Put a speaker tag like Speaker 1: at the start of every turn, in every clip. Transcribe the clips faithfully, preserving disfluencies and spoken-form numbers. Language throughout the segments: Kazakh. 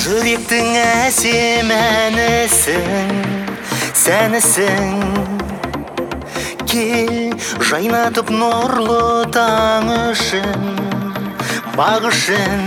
Speaker 1: Жүректің әсем әнісің, сәнісің. Кел жайнатып нұрлы таң үшін, бағышын.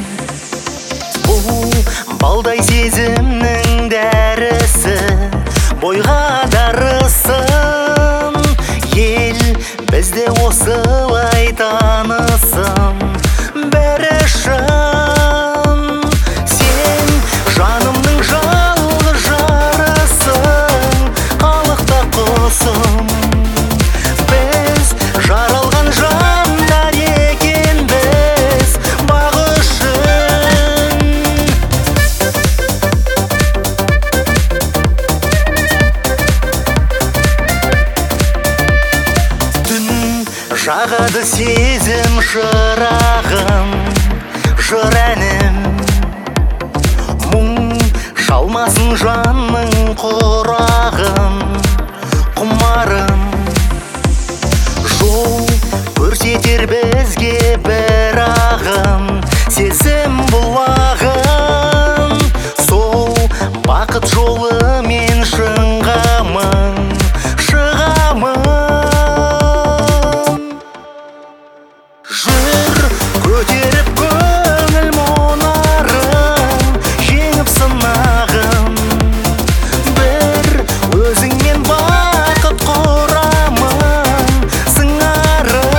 Speaker 1: Бұл балдай сезімнің дәрісі, бойға дарысын. Ел бізде осылай танысын, бәрі шын. Сен жанымның жалғыз жарысың, қалықта құсым. Біз жаралған жандар екенбіз, бағы үшін. Түн жағады сезім шырағын, жыр әнім. Мұң шалмасын жанның құрағын, құмарым. Жол көрсетер бізге бір ағын, сезім бұлағын. Сол бақыт жолы мен шыңғамын, шығамын. Жүр көтеріп көңіл мұнарын, жеңіп сынағын. Бір өзіңмен бақыт құрамын, сыңарым.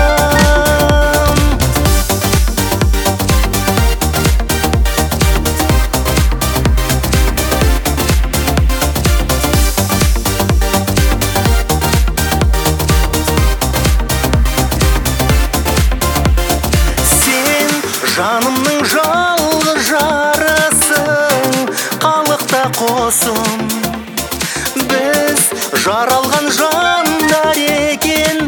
Speaker 1: Сен жанымның жалғыз жарысың, қалықта қосым. Біз жаралған жандар екен